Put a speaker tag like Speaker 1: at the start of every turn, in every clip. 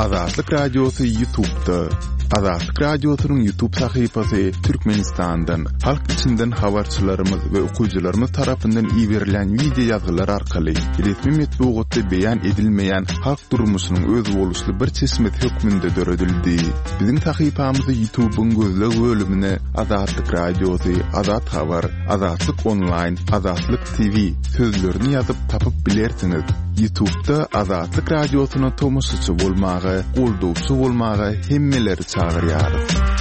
Speaker 1: Azatlyk Radiosu YouTube'da. Azatlyk Radiosu'nun YouTube sayfasy Türkmenistan'dan, halk içinden habarçylarymyz we okuyjylarymyz tarapyndan ýiberilen video ýazgylar arkaly resmi metbuatda beýan edilmeýän halk durmuşynyň öz boluşly bir çeşmet hökmünde döredildi. Biziň sayfamyzy YouTube'un gözleg bölümine Azatlyk Radiosu, Azat Habar, Azatlyk Online, Azatlyk TV sözlerini ýazyp tapyp bilersiňiz. YouTube'da Azatlyk Radiosu'na tomoşaçy bolmagy, goldowçy bolmagy hemmeleri çağırýar.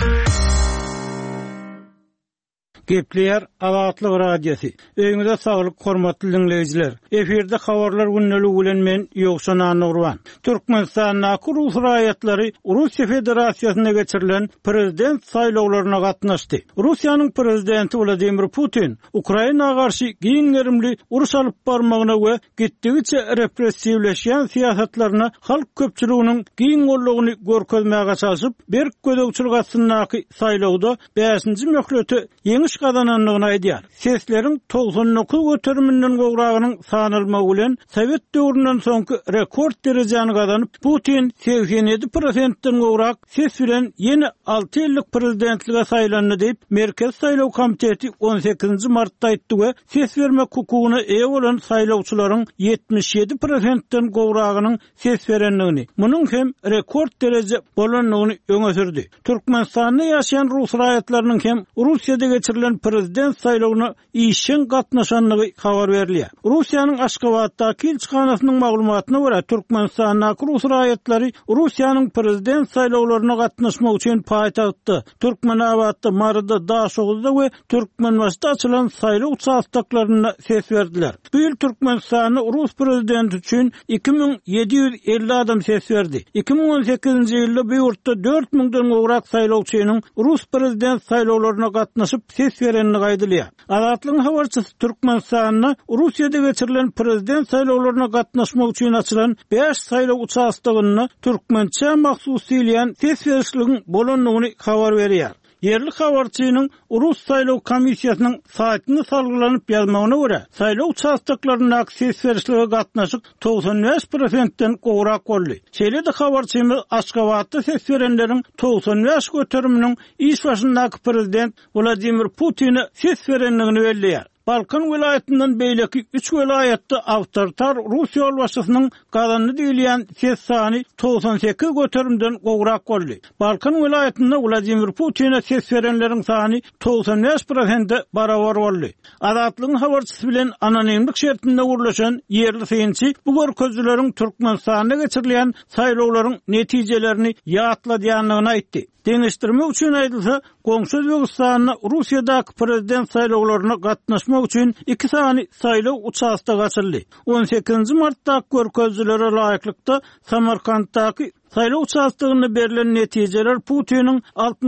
Speaker 2: Gepler Azatlyk Radiosu. Öňüňizde saglyk, hormatly dinleýijiler. Eferde habarlar günnälik bilen men Ýogşan Nurwan. Türkmenistan'a Rus raýatlary Russiýa Federasiýasyna geçirilen prezident saýlawlaryna gatnaşdy. Russiýanyň prezidenti Vladimir Putin Ukrainaga garşy giňerimli uruş alyp barmagyna we gitdigiçe repressiwleşýän siýasatlaryna halk köpçüliginiň giň gollugyny görkezmäge çalışyp, berk gödөгçilik atyndaky saýlawda 5-nji möhleti ýeňiş kazananlygyny aýdýar. Sesleriň 99 göteriminden gowragynyň sanylmagy bilen Sowet döwründen soňky rekord derejäni kazanyp, Putin 87%den gowrak ses bilen ýene 6 ýyllyk prezidentlige saýlandy diýip Merkez Saýlaw Komiteti 18 martda aýtdy we ses bermek hukugyna eýe bolan saýlawçylaryň 77%den gowragynyň ses berenligini, munyň hem rekord dereje bolanlygyny öňe sürdi. Türkmenistanda ýaşaýan Rus raýatlarynyň hem Russiýada geçirilen prezident saýlawyna işin gatnaşanlygy habar berilýär. Russiýanyň Aşgabatdaky elçixanasynyň maglumatyna görä, Türkmenistanyň Rus raýatlary Russiýanyň prezident saýlawlaryna gatnaşmak üçin paýtagtda Türkmenabadda, Marda, Daşoğuzda we Türkmenbaşda açylan saýlaw çastaklaryna ses berdiler. Bu ýyl Türkmenistanyň Rus prezidenti üçin 2750 adam ses berdi. 2018-nji ýylda bu ýurtda 4000-den gowrak saýlawçynyň Rus prezident saýlawlaryna gatnaşyp ses berenligi aýdylýar. Azatlyk habarçysy Türkmenistanyň Russiýada geçirilen prezident saýlawlaryna gatnaşmak üçin açylan 5 saýlaw uçastagyny türkmençe mahsus edilýän ses berişliginiň bolanlygyny habar berýär. Yerli habarçynyň Rus saýlaw komissiýasynyň saýtyna salgylanyp ýazmagyna görä, saýlaw uçastaklaryna ses berişlige gatnaşyk 95%den gowrak boldy. Şeýle-de habarçymyz Aşgabatda ses berenleriň 95 göteriminiň iş başyndaky prezident Vladimir Putin'e ses berenligini belläýär. Balkan vilayetinden beýleki 3 vilayetde awtoritar Russiýa ýolbaşçysynyň gazanly diýilýän ses sany 98 göterimden gowrak boldy. Balkan vilayetinde Vladimir Putin'e ses berenleriň sany 95%de barabar boldy. Azatlyk habarçysy bilen anonimlik şertinde gurulşan yerli synçy bu görkezleriň Türkmenistanda geçirilýän saýlawlaryň netijelerini ýatladýanlygyny aýtdy. Deňişdirmek üçin aýdylsa, goňşy Özbegistanyň Russiýadaky prezident saýlawlaryna gatnaşmak üçin 2 sany saýlaw uçastagy açyldy. 18 martda görkezlere laýyklykda Samarkanddaky saýlaw uçastagyna berilen netijeler Putin'in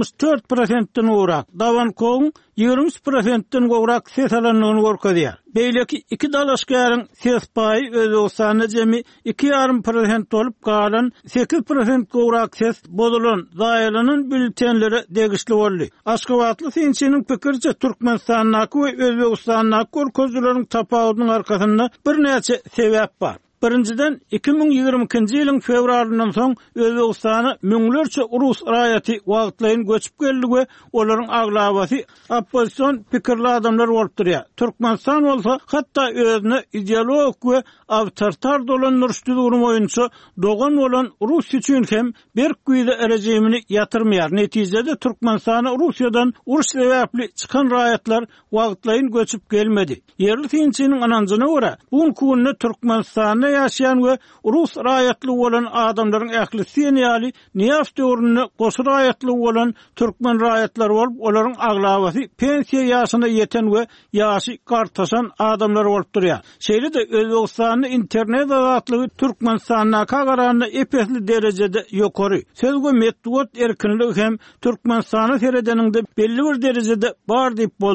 Speaker 2: 64%den gowrak, Davankowyň 20%den gowrak ses alanlygyny görkezýär. Beýleki 2 dalaşgaryň ses paýy Özbegistanda jemi 2,5% bolup galan 8% gowrak ses bozulan zaýalanan bültenlere degişli boldy. Aşgabatly synçynyň pikirçe Türkmenistanyň we Özbegistanyň görkezleriň tapawynyň arkasynda bir näçe sebäp bar. Birinciden 2022-nji ýylyň fevralyndan soň Özbegistana müňlerçe Rus raýaty wagtlaýyn göçüp geldi we olaryň aglabasy opposision pikirli adamlar bolup durýar. Türkmenistan bolsa hatda özüne ideologik we awtoritar dolan nurşdygym boýunça dogan bolan Rus üçin hem berk güýde rejimini ýatyrmaýar. Netijede Türkmenistana Russiýadan uruş sebäpli çykan raýatlar wagtlaýyn göçüp gelmedi. Yerli synçynyň ananjyna görä, bu günde Türkmenistana ýaşaýan we Rus raýatly bolan adamlaryň ählisi ýaly Niyaf döwrüne goşy raýatly bolan türkmen raýatlary bolup, olaryň aglabasy pensiýa ýaşyna ýeten we ýaşy gartaşan adamlar bolup durýar. Şeýle-de Özbegistanyň internet azatlygy Türkmenistanyň kararına epesli derejede ýokary. Sözgü metbuat erkinligi hem Türkmenistanyň seredeninde belli bir derejede bar diýip boljak.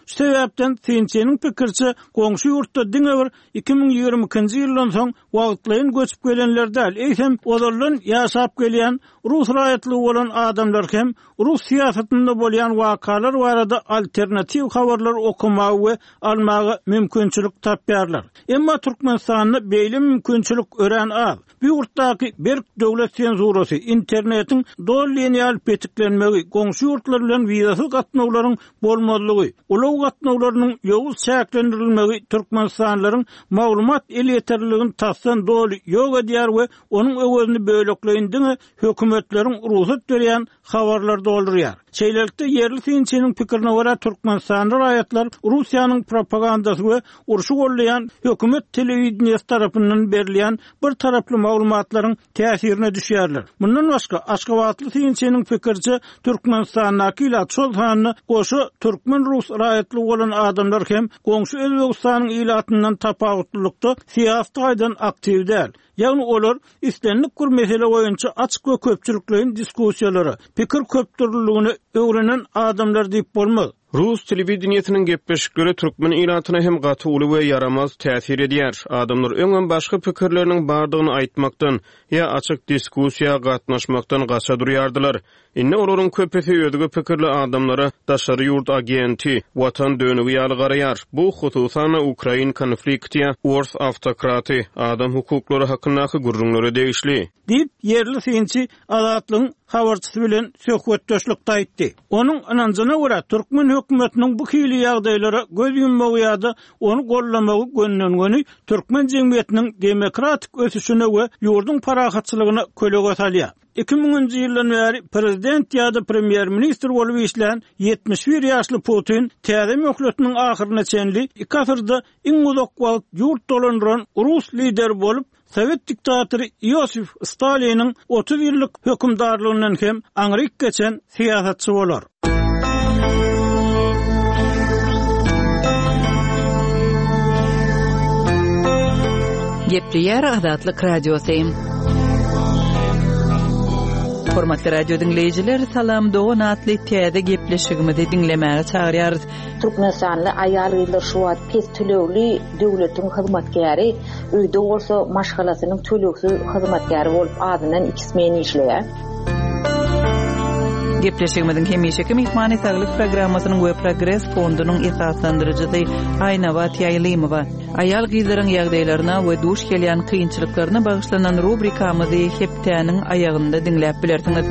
Speaker 2: Şu sebäpden Sinçeniň pikirçe goňşy ýurtda diňe bir 2022-nji ýyldan soň wagtlaryň göçüp gelenler däl, eýsem olarlaryň ýaşap gelýän Rus raýatly bolan adamlar hem Rus siýasatynda bolýan wakalar barada alternativ habarlar okumagy we almagy mümkinçilik tapýarlar. Emma Türkmenistanda beýle mümkinçilik ören az. Bu ýurtdaky bir döwlet senzurasy, internetiň dol lineal petiklenmegi, goňşy ýurtlar bilen wizasyz gatnawlaryň bolmadylygy, ulaw gatnawlarynyň ýowuz çäklendirilmegi türkmenistanlaryň maglumat elýeterligini tassan dol ýok edýär we onuň öwözini bölekleyindiňe hökümetleriň ruhsat berýän habarlar doldurýar. Şeýlelikde yerli Sinçeniň pikirine görä Türkmenistanda raýatlar Russiýanyň propagandasy we urşy gollaýan hökümet telewizionyasy tarapyndan berilýän bir taraply maglumatlaryň täsirine düşýärler. Bundan başga Aşgabatly Sinçeniň pikirçe Türkmenistanyň ila çol sanyny goşu türkmen Rus raýatly bolan adamlar hem goňşy Özbegistanyň ilatyndan tapawutlykda siýasat gaýdan aktiv däl. Ýagny olar islenlik bir mesele boýunça açyk we köpçülikleriň diskussiýalary, pikir köpdürlüğini öwrenen adamlar diýip bolmaz.
Speaker 3: Rus telewizionynyň gepleşikleri türkmen ilatyna hem gaty uly we yaramaz täsir edýär. Adamlar öňen başga pikirleriniň bardygyny aýtmakdan ýa açyk diskussiýa gatnaşmakdan gaça durýardylar. Inne olaryň köpesi özüge pikirli adamlara daşary ýurt agenti, watan dönügi ýaly garaýar. Bu hususan Ukrain konfliktiýa urs awtokraty, adam hukuklary hakyndaky gurrunlary degişli.
Speaker 2: Diýip yerli Sinçi Azatlyň habarçysy bilen söhbetdeşlikde aýtdy. Onuň ananjyna görä türkmen hökümetiniň bu hili ýagdaýlara göz yummagi ýa-da onu gollamagy gönlengeni türkmen jemgyýetiniň demokratik ösüşine we ýurdun parahatçylygyna kölega salýar. 2000-nji ýyldan bäri prezident ýa-da premier ministr bolup işlän 71 ýaşly Putin täze möhletiniň ahyryna çenli 2 asyrda iň uzak wagt ýurt dolandyran Rus lider bolup Sovet diktatory Iosif Staliniň 30 ýyllyk hökümdarlygyndan hem aňryk geçen siýasatçy bolar.
Speaker 4: Gepleýär Azatlyk radiosy. Hormatly radio dinleyijiler, salam dogan atly täze gepleşigimizi dinlemäge çagyrýarys.
Speaker 5: Türkmenistanly aýal gylar şu wagt pes tölewli döwletiň hyzmatkäri, öýde bolsa maşgalasynyň tölewsiz hyzmatkäri bolup adynyň 2 meni işleýär.
Speaker 4: Gepleşigimiziň hemişeki mehmany saglyk programmasynyň we progress fondunyň esaslandyrjysy Aýnabat Ýaýlymowa. Aýal gyzlaryň ýagdaýlaryna we duş gelýän kynçylyklaryna bagyşlanan rubrikamyzy hepdäniň aýagynda dinläp bilersiňiz.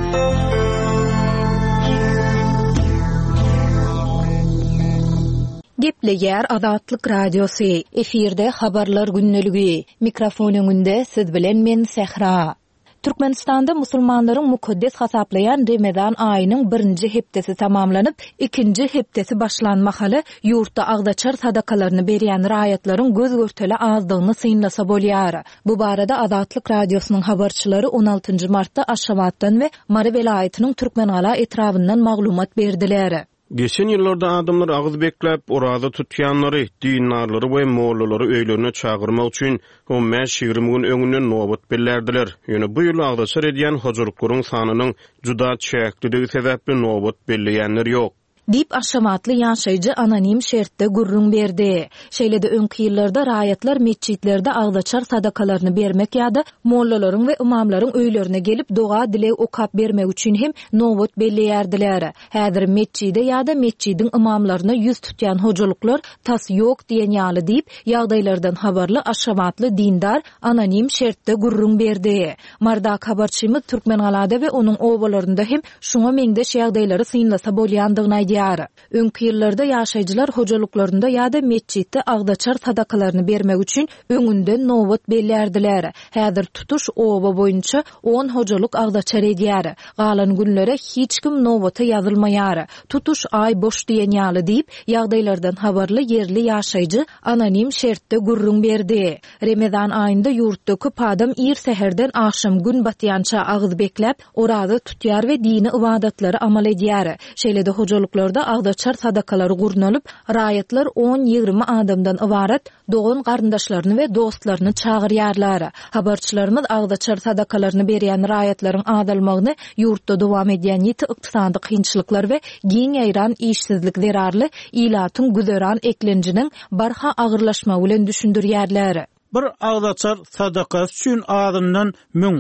Speaker 6: Gepleýär Azatlyk radiosy. Efirde habarlar günneligi. Mikrofon öňünde siz bilen men Sehra. Türkmenistanda musulmanlaryň mukaddes hasaplayan Ramazan aýynyň 1-nji hepdesi tamamlanyp, 2-nji hepdesi başlanmahaly ýurtda agdaçar sadakalaryny berýän raýatlaryň göz görteli azdygyny synlasa bolýar. Bu barada Azatlyk radiosynyň habarçylary 16-njy martda Aşgabatdan we Mary welaýatynyň Türkmenala etrabyndan maglumat berdiler.
Speaker 3: Geçen ýyllarda adamlar agyz beklep, orada tutýanlary, dinarlary we mollulary öýlerine çagyrmak üçin o mäş 20 gün öňünden nowbat bellerdiler. Ýöne bu ýyl agdaçar edýän hojalyklaryň sanynyň juda çäkliligi sebäpli nowbat belleýänler ýok.
Speaker 6: Dip Aşgabatly ýaşaýjy anonim şertde gurrun berdi. Şeýlede öňki ýyllarda raýatlar meçitlerde agdaçar sadakalaryny bermek ýa-da mollalaryň we imamlaryň öýlerine gelip doga dilek okap bermek üçin hem nowbat belleýärdiler. Häzir meçide ýa-da meçidiň imamlaryna ýüz tutýan hojalyklar tas ýok diýen ýaly diýip ýagdaýlardan habarly Aşgabatly dindar anonim şertde gurrun berdi. Mardak habarçymyz Türkmengalada we onuň obalarynda hem şuňa meňdeş ýagdaýlary synlasa bolýandygyny aýdýar. Öňki ýyllarda ýaşaýjylar hojalyklarynda ýa-da meçitde agdaçar sadakalaryny bermek üçin öňünden nowbat bellerdiler. Häzir tutuş oba boýunça 10 hojalyk agdaçar edýär. Galan günlere hiç kim nowbata ýazylmaýar. Tutuş ay boş diýen ýaly diýip ýagdaýlardan habarly yerli ýaşaýjy anonim şertde gurrun berdi. Ramazan aýynda ýurtdaky padam ir seherden akşam gün batýança agyz beklep, orada tutýar we dini ibadatlary amal edýär. Şeýlede hojalyklar hoşoluklarda agdaçar sadakalary gurnalyp, raýatlar 10-20 adamdan ibaret dogan garyndaşlaryny we dostlaryny çagyrýarlar. Habarçylarymyz agdaçar sadakalaryny berýän raýatlaryň adalmagyny ýurtda dowam edýän ýeti ykdysady kynçylyklar we giň ýaýran işsizlik zerarly ilatyň güzeran eklenjiniň barha agyrlaşma bilen düşündirýärler.
Speaker 2: Bir agdaçar sadakas üçin adamdan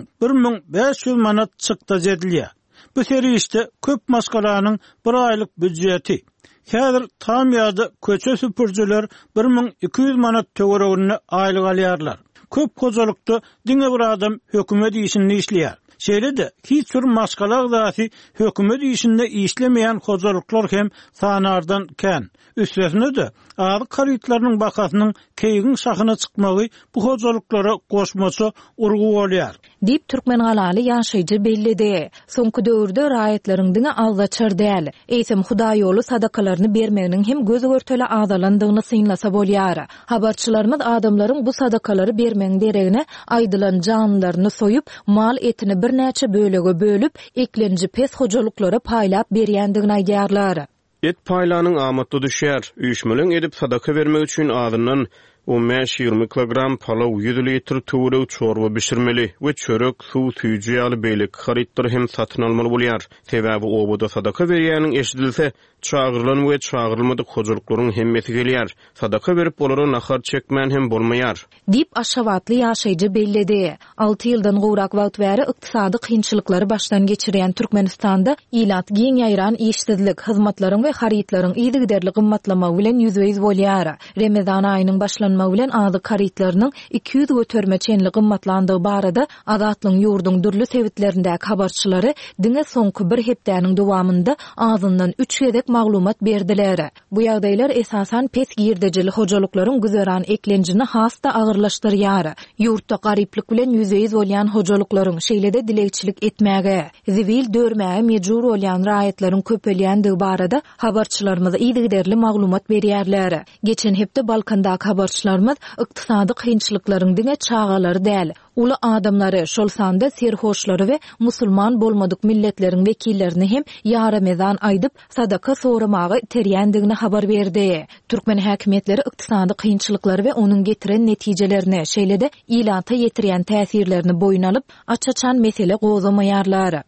Speaker 2: 1000-1500 manat çykda jedilýär. Bu serişde köp maskalanyň bir aýlyk büdjeti. Häzir tam ýazda köçe süpürjüler 1200 manat töweregini aýlyk alýarlar. Köp kozalykda diňe bir adam hökümet işinde işleýär. Şeýle-de hiç tür maskalar zati hökümet işinde işlemeýän kozalyklar hem sanardan kän. Üstesine de ağır karytlarynyň bakasynyň keýgin şahyna çykmagy bu kozalyklara goşmaça urgu bolýar. Dip Türkmen galaly ýaşaýjy bellidi. Soňky döwürde raýatlaryň diňe agdaçar däl. Eýsem Hudaý ýoly sadakalaryny bermeginiň hem göz görteli adalandygyny synlasa bolýar. Habarçylarymyz adamlaryň bu sadakalary bermegiň deregine aýdylan janlaryny soýup, mal etini bir näçe bölege bölüp, eklenji pes hojalyklara paýlap berýändigini aýdýarlar.
Speaker 3: Et paýlanyň amatda düşýär. Üýşmeliň edip sadaka bermek üçin adynyň 15-20 kilogram palaw 100 litr töwerek çorba bişirmeli we çörek suw süýji ýaly beýlik haritdir hem satyn almaly bolýar. Sebäbi oboda sadaka berýäniň eşidilse, çagyrlan we çagyrylmadyk hojalyklaryň hemmeti gelýär. Sadaka berip bolary nahar çekmän hem bolmaýar.
Speaker 6: Dip aşawatly ýaşaýjy bellidi. 6 ýyldan gowrak wagt bäri ykdysady kynçylyklary başdan geçirýän Türkmenistanda ilat giň ýaýran işsizlik, hyzmatlaryň we haritlaryň ýygyderli gymmatlama bilen ýüzüýiz bolýar. Remezan aýynyň başlanma bilen azy haritlarynyň 200 götürme çenli gymmatlandygy barada Azatlyň ýurdun dürli sebitlerindäki habarçylary diňe soňky bir hepdäniň dowamynda azyndan 3 gedek maglumat berdiler. Bu ýagdaýlar esasan pes girdejili hojalyklaryň güzeran eklenjini hasta agyrlaşdyrýar. Ýurtda garyplyk bilen ýüzüýiz bolýan hojalyklaryň şeýle-de dilekçilik etmäge, zibil dörmäge mejbur bolýan raýatlaryň köpelýändigi barada habarçylarymyz ýygyderli maglumat berýärler. Geçen hepde Balkandaky habarçylarymyz ykdysady kynçylyklaryň diňe çağalary däl. Uly adamlary şol sanda serhoşlary we musulman bolmadyk milletleriň wekillerini hem ýaramezan aýdyp sadaka soramagy terýändigini habar berdi. Türkmen häkimetleri ykdysady kynçylyklary we onuň getiren netijelerini, şeýle-de ilata ýetirýän täsirlerini boyun alyp açaçan mesele gozamaýarlar.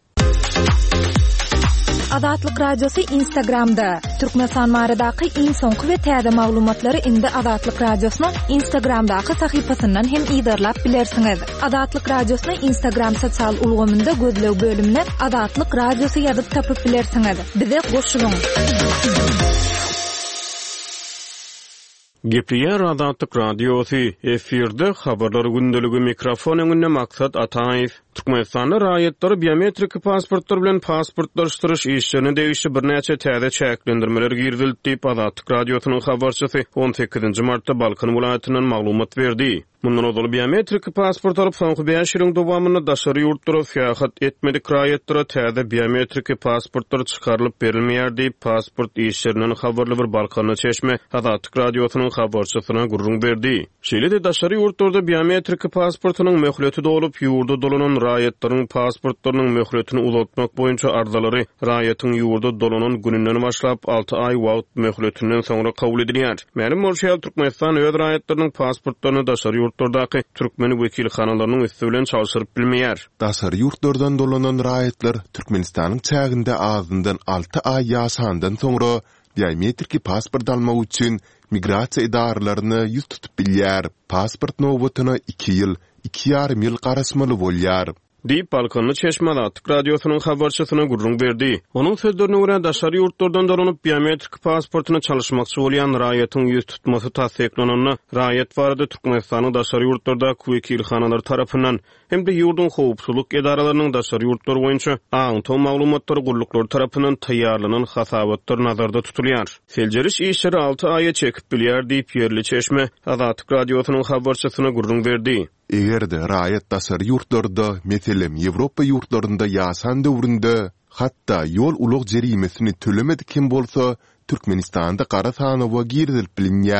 Speaker 6: Azatlyk radiosu Instagramda. Türkmenistan maradaky iň soňky we täze maglumatlary indi Azatlyk radiosynyň Instagramdaky sahypasyndan hem ýydarlap bilersiňiz. Azatlyk radiosyny Instagram sosial ulgamynda gözlew bölümine Azatlyk radiosu ýazyp tapyp bilersiňiz. Bize goşulyň.
Speaker 3: Gepliýär Azatlyk radiosu efirde habarlar gündeligi mikrofon öňünde maksat Ataýew. Türkmenistanda raýatlary biometrik pasportlar bilen pasportlaşdyryş işlerini degişli bir näçe täze çäklendirmeler girdildi diýip Azatlyk radiosynyň habarçysy 18 martda Balkan welaýatynyň maglumat berdi. Mundan öňki biometrik pasport alyp soňky 5 ýylyň dowamyny daşary ýurtlara seýahat etmedik raýatlara täze biometrik pasportlar çykarylyp berilmeýär diýip pasport işlerinden habarly bir Balkanly çeşme Azatlyk radiosynyň habarçysyna gurrun berdi. Şeýle-de daşary ýurtlarda biometrik pasportynyň möhleti dolup ýurda dolanan raýatlaryň pasportlarynyň möhletini uzatmak boýunça arzalary raýatyň ýurda dolanan gününden başlap 6 aý wagt möhletinden soňra kabul edilýär. Mälim bolýar Türkmenistan öz raýatlarynyň pasportlaryny daşary ýurtlardaky türkmen wekilhanalarynyň üstü bilen çalyşyryp bilmeýär.
Speaker 1: Daşary ýurtlardan dolanan raýatlar Türkmenistanyň çäginde azyndan 6 aý ýaşandan soňra biometrik pasport almak üçin migrasiýa idaralaryny ýüz tutup bilýär. Pasport nowbatyna 2 ýyl, 2,5 ýyl garasmaly bolýar.
Speaker 3: Diýip Balkanly çeşme Azatlyk radiosynyň habarçysyna gurrun berdi. Onuň sözlerine görä daşary ýurtlardan dolanyp biometrik pasportyny çalyşmakçy bolýan raýatyň ýüz tutmasy tasdiklanyny raýat barada Türkmenistanyň daşary ýurtlarda wekilhanalar tarapyndan hem de ýurdun howpsuzlyk edaralarynyň daşary ýurtlar boýunça aňto maglumatlary gulluklar tarapyndan taýýarlanan hasabatlar nazarda tutulýar. Seljeriş işleri 6 aýa çekip bilýär diýip ýerli çeşme Azatlyk radiosynyň habarçysyna gurrun berdi.
Speaker 1: Egerde raýat daşary ýurtlarda, meselem Ýewropa ýurtlarynda ýaşan döwründe hatda ýol ulug jerimesini tölemedik kim bolsa Türkmenistanda qara sanawa girdilip bilinýär.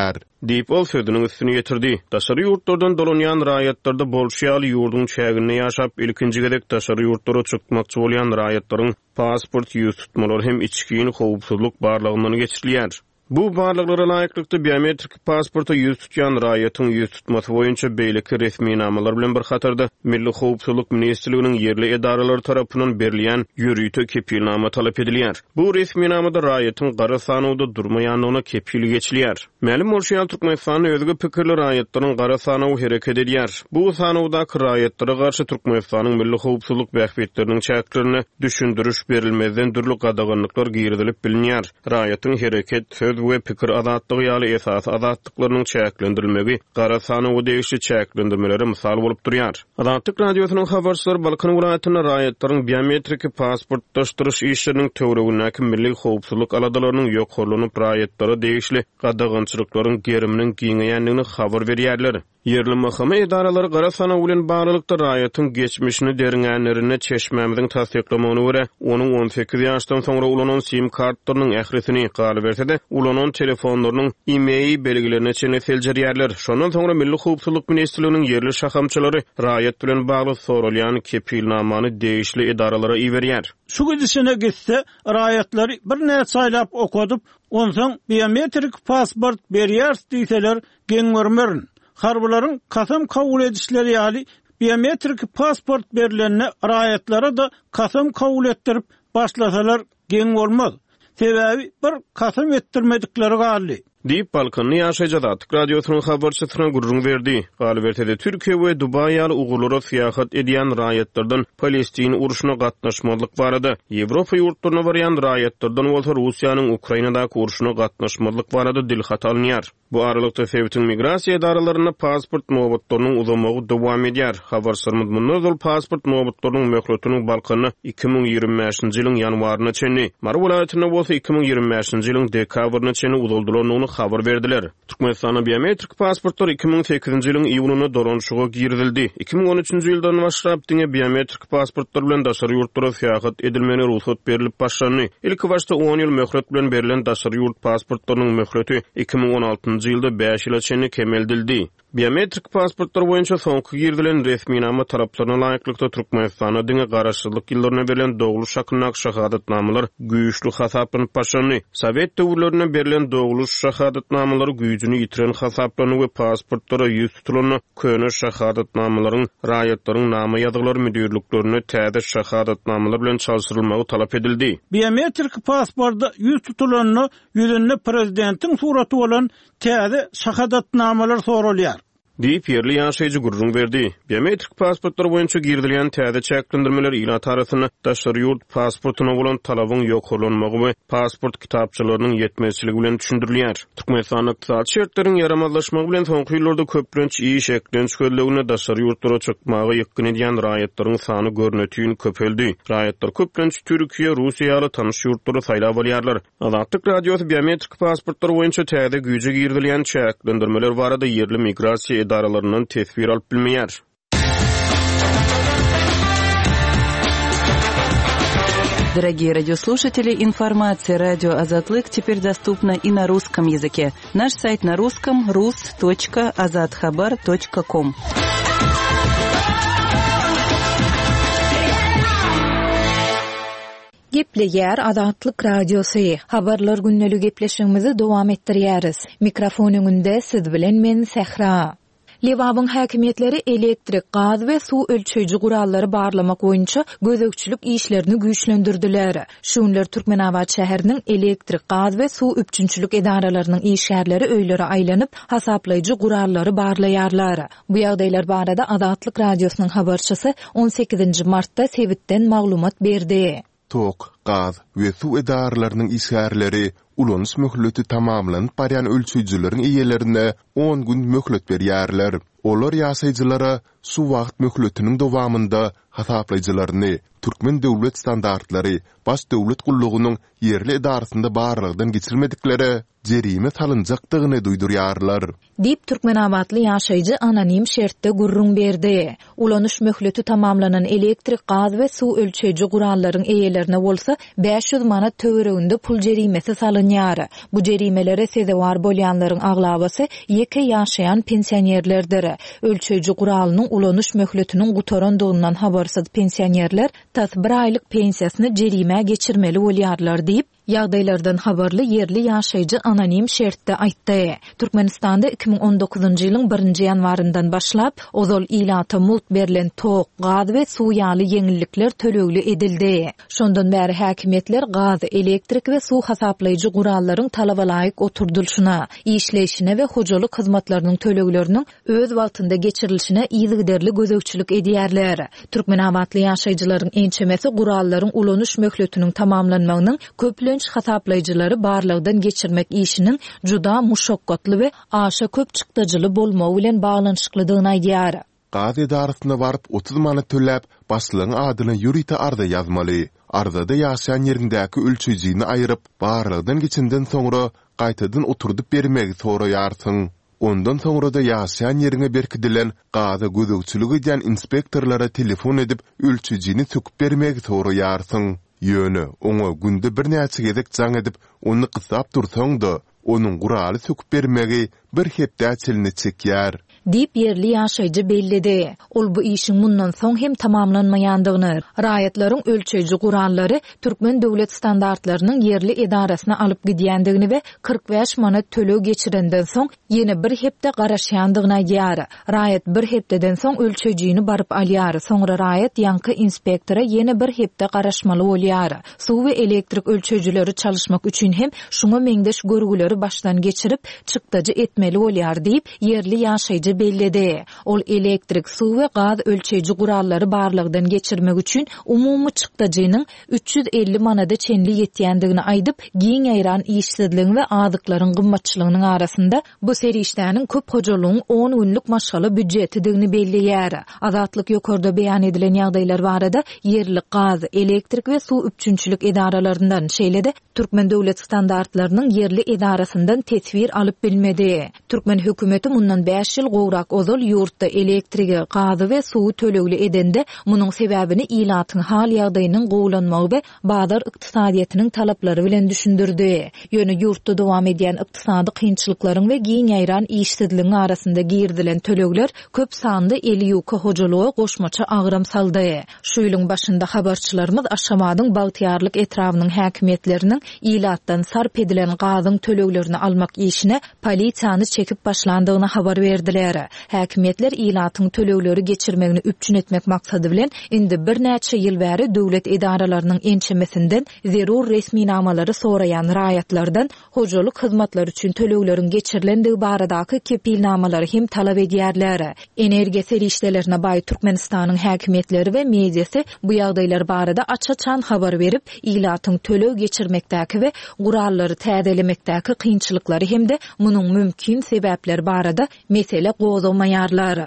Speaker 3: diýip ol sözüniň üstüne ýetirdi. Daşary ýurtlardan dolanýan raýatlarda bolşýaly ýurdun çäginde ýaşap ilkinji gezek daşary ýurtlara çykmakçy bolýan raýatlaryň pasport ýüz tutmalary hem içkiň howpsuzlyk barlygyndan geçirilýär. Bu barlyklara laýyklykda biometrik pasporta ýüz tutýan raýatyň ýüz tutmasy boýunça beýleki resmi namalar bilen bir hatarda Milli Howpsuzlyk Ministrliginiň ýerli edaralary tarapyndan berilýän ýürüýte kepilnama talap edilýär. Bu resmi namada raýatyň gara sanyda durmaýanlygyna kepil geçilýär. Mälim bolşýan Türkmenistanyň özüge pikirli raýatlaryň gara sanyny hereket edýär. Bu sanydaky raýatlara garşy Türkmenistanyň milli howpsuzlyk bähbetleriniň çäklerini düşündürüş berilmezden dürli gadaganlyklar giýrilip bilinýär. Raýatyň hereket we pikir azatlygy ýaly esas azatlyklarynyň çäklendirilmegi gara sanyny degişli çäklendirmeleri mysal bolup durýar. Azatlyk radiosynyň habarçylary Balkan welaýatyna raýatlaryň biometrik pasportlaşdyryş işleriniň töweregindäki milli howpsuzlyk aladalarynyň ýokalanyp raýatlary degişli gadagançylyklaryň geriminiň giňeýänligini habar berýärler. Yerli mahkama edaralary gara sana bilen baglanykda raýatyň geçmişini deriňänlerine çeşmemiziň tasdiklamagyna görä, onuň 18 ýaşdan soňra ulanan sim kartlarynyň ähresini galy bersede, ulanan telefonlarynyň e-mail belgilerini çene seljerýärler. Şondan soňra Milli Howpsuzlyk Ministrliginiň yerli şahamçylary raýat bilen bagly sorulýan kepilnamany degişli edaralara iýerýär.
Speaker 2: Şu gidişine gitse raýatlary bir näçe aýlap okudyp, onsoň biometrik pasport berýär diýseler geňmermerin. Harbularyň kasam kabul edişleri ýaly biometrik pasport berilenne raýatlara da kasam kabul etdirip başlasalar geň bolmaz. Sebäbi bir kasam etdirmedikleri galy.
Speaker 3: Diýip Balkanyň ýaşaýjy Azatlyk radiosynyň habarçysyna gurrun berdi. Galbertede Türkiýe we Dubai ýaly ugurlara syýahat edýän raýatlardan Palestin uruşuna gatnaşmalyk barada, Ýewropa ýurtlaryna barýan raýatlardan bolsa Russiýanyň Ukrainadaky uruşuna gatnaşmalyk barada dilhat alınýar. Bu aralykda Sowetiň migrasiýa edaralaryna pasport nowbatlarynyň uzamagy dowam edýär. Habarçylary mundan pasport nowbatlarynyň möhletiniň balkany 2025-nji ýylyň ýanwaryna çenli, Mar welaýatyna bolsa 2025-nji ýylyň dekabrına çenli uzaldylaryny habar berdiler. Türkmenistana biometrik pasportlar 2008-nji ýylyň iýunyna doranşyga girildi. 2013-nji ýyldan başlap diňe biometrik pasportlar bilen daşary ýurtlara syýahat edilmeni ruhsat berilip başlandy. Ilki başda 10 ýyl möhlet bilen berilen daşary ýurt pasportlarynyň möhleti 2016-njy ýylda 5 ýyla çenli kemeldildi. Biometrik pasportlar boýunça soňky girilen resmi nama taraplaryna laýyklykda Türkmenistana diňe garaşsyzlyk ýyllaryna berilen dogly şakynak şahadatnamalar güýçli hasaplanyp başlandy. Sowet döwürlerine berilen dogly şahadatnamalar güýjüni ýitiren hasaplany we pasportlara ýüz tutulan köne şahadatnamalaryň raýatlaryň nama ýazyklary müdürlüklerine täze şahadatnamalar bilen çalşyrylmagy talap edildi.
Speaker 2: Biometrik pasportda ýüz tutulanyny ýüzünde prezidentiň suraty bolan täze şahadatnamalar sorulýar.
Speaker 3: Diýip ýerli ýaşaýjy gurrun berdi. Biometrik pasportlar boýunça girilýän täze çäklendirmeler ýyla tarasyny daşary ýurt pasportyna bolan talabyň ýokalanmagy we pasport kitapçylarynyň ýetmezçiligi bilen düşündirilýär. Türkmenistan ykdysady şertleriň yaramazlaşmagy bilen soňky ýyllarda köplenç iş eklenç köldügine daşary ýurtlara çykmagy ýykyn edýän raýatlaryň sany görnetýün köpeldi. Raýatlar köplenç Türkiýe, Russiýa ýaly tanyş ýurtlara saýlap alýarlar. Azatlyk radiosy biometrik pasportlar boýunça täze güýje girilýän çäklendirmeler barada ýerli migrasiýa edaralarından tesbir alıp bilmeýär.
Speaker 4: Дорогие радиослушатели, информация «Радио Азатлык» теперь доступна и на русском языке. Наш сайт на русском rus.azatxabar.com.
Speaker 6: Gepleýär Azatlyk radiosy. Habarlar günnälik gepleşigimizi dowam etdirýäris. Mikrofon öňünde siz bilen men Sehra. Liwabyň häkimetleri elektrik, gaz we suw ölçüjü gurallary barlamak boýunça gözegçilik işlerini güýçlendirdiler. Şunlar Türkmenabad şäheriniň elektrik, gaz we suw üpçünçilik edaralarynyň işgärleri öýlere aýlanyp hasaplaýjy gurallary barlaýarlar. Bu ýagdaýlar barada Azatlyk radiosynyň habarçysy 18 martda Sewitden maglumat berdi.
Speaker 1: Tok, gaz we suw edaralarynyň işgärleri ulanyş möhleti tamamlanyp barýan ölçüjüleriň eýelerine 10 gün möhlet berýärler. Olar ýasaýjylara suw wagt möhletiniň dowamynda hasaplaýjylaryny Türkmen döwlet standartlary baş döwlet gullugynyň ýerli edarasynda barlygdan geçirmedikleri jerime salynjakdygyny duýdurýarlar.
Speaker 6: Dip Türkmenabatly ýaşaýjy anonim şertde gurrun berdi. Ulanyş möhleti tamamlanan elektrik, gaz we suw ölçeji gurallaryň eýelerine bolsa 500 manat töwereginde pul jerimesi salynýar. Bu jerimelere sezewar bolýanlaryň aglabasy ýeke ýaşaýan pensionerlerdir. Ölçeji guralynyň ulanyş möhletiniň gutarandygyndan habarsyz pensionerler tas 1 aýlyk pensiýasyny jerime geçirmeli bolýarlar diýip ýagdaýlardan habarly yerli ýaşaýjy anonim şertde aýtdy. Türkmenistanda 2019-njy ýylyň 1-nji ýanwaryndan başlap ozal ilata mult berilen tok, gaz we suw ýaly ýeňillikler tölegli edildi. Şondan bäri häkimetler gaz, elektrik we suw hasaplaýjy gurallaryň talaba laýyk oturdulşyna, işleýişine we hojalyk hyzmatlarynyň tölegleriniň öz wagtynda geçirilişine ýygyderli gözegçilik edýärler. Türkmenabatly ýaşaýjylaryň ençemesi gurallaryň ulanyş möhletiniň tamamlanmagynyň köplenç hasaplaýjylary barlygdan geçirmek işiniň juda muşakkatly we aşa köp çykdyjyly bolmagy bilen baglanyşyklydygyny aýdýar.
Speaker 1: Gaz edarasyna baryp 30 manat töläp başlygyň adyny ýurita arda ýazmaly. Ardada ýaşaýan ýerindäki ölçüjini aýryp barlygdan geçinden soňra gaýtadan oturdup bermegi soraýarsyň. Ondan soňra da ýaşaýan ýerine berkidilen gaza gözegçiligi edýän inspektorlara telefon edip ölçüjini söküp bermegi soraýarsyň. Ýöne, oňa günde bir näçe gezek jaň edip onu kysap dursaň-da, onuň guraly söküp bermegi bir hepde çelini çekýär.
Speaker 6: Dip yerli ýaşaýjy bellidi. Ol bu işin mundan soň hem tamamlanmaýandygyny, raýatlaryň ölçeji gurallary Türkmen döwlet standartlarynyň yerli edarasyna alyp gidýändigini we 45 manat töle geçirenden soň ýene bir hepde garaşýandygyny aýdýar. Raýat bir hepdeden soň ölçejini baryp alýar. Soňra raýat ýanky inspektora ýene bir hepde garaşmaly bolýar. Suw we elektrik ölçejileri çalışmak üçin hem şuňa meňdeş görgüleri başdan geçirip çykdyjy etmeli bolýar diýip yerli ýaşaýjy belledi. Ol elektrik, suw we gaz ölçeji gurallary barlygdan geçirmek üçin umumy çykdyjynyň 350 manada çenli ýetýändigini aýdyp, giň aýran işsizligiň we azyklaryň gymmatçylygynyň arasynda bu serişdäniň köp hojalygyň 10 günlük maşgala büdjetidigini belleýär. Azatlyk ýokarda beýan edilen ýagdaýlar barada yerli gaz, elektrik we suw üçünçilik edaralaryndan şeýle-de Türkmen döwlet standartlarynyň yerli edarasyndan tesvir alyp bilmedi. Türkmen hökümeti mundan 5 ýyl gowrak ozal ýurtda elektrigi, gazy we suwy tölegli edende munyň sebäbini ilatyň hal ýagdaýynyň gowlanmagy we bazar ykdysadyetiniň talaplary bilen düşündirdi. Ýöne ýurtda dowam edýän ykdysady kynçylyklaryň we giň aýran işsizligiň arasynda girdilen tölegler köp sanly eli ýoka hojalyga goşmaça agram saldy. Şu ýylyň başynda habarçylarymyz Aşamadyň Bagtyarlyk etrawynyň häkimetleriniň ilatdan sarp edilen gazyň töleglerini almak işine polisiýany çekip başlandygyny habar berdiler. Häkimetler ilatyň tölegleri geçirmegini üpçün etmek maksady bilen indi bir näçe ýyl bäri döwlet edaralarynyň ençemesinden zerur resmi namalary soraýan raýatlardan hojalyk hyzmatlar üçin tölegleriň geçirilendigi baradaky kepilnamalary hem talap edýärler. Energiýa serişdelerine baý Türkmenistanyň häkimetleri we mediýasy bu ýagdaýlar barada açaçan habar berip, ilatyň töleg geçirmekdäki we gurallary täzelemekdäki kynçylyklary hemde munyň mümkin sebäpleri barada mesele gozamaýarlar.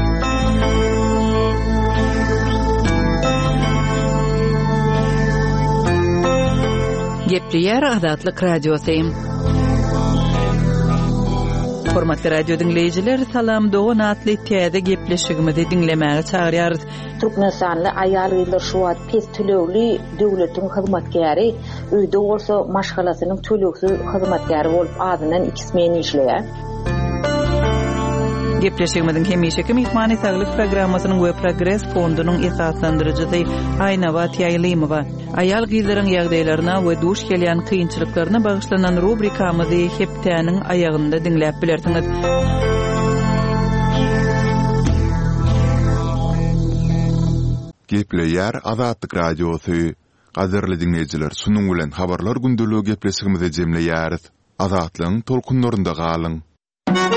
Speaker 4: Gepleýär Azatlyk radiosi. Hormatly radio dinleyijiler, salam dogan atly täze gepleşigimizi dinlemäge çagyrýarys.
Speaker 5: Türkmenistanly aýal ýyllar şu wagt pes tölegli döwletiň hyzmatkäri, öýde bolsa maşgalasynyň töleksiz hyzmatkäri bolup adynan 2 men işleýär.
Speaker 4: Gepleşigimizin hemişeki mehmany saglyk programmasynyň we progress fondunyň esaslandyrjysy Aýnabat Ýaýlymowa aýal gyzlaryň ýagdaýlaryna we duş gelýän kynçylyklaryna bagyşlanan rubrikamyzy hepdäniň aýagynda dinläp bilersiňiz.
Speaker 1: Gepleýär Azatlyk radiosy. Gaderli dinleýijiler, şunuň bilen habarlar gündeligi gepleşigimizi jemleýäris. Azatlyň tolkunlarynda galyň.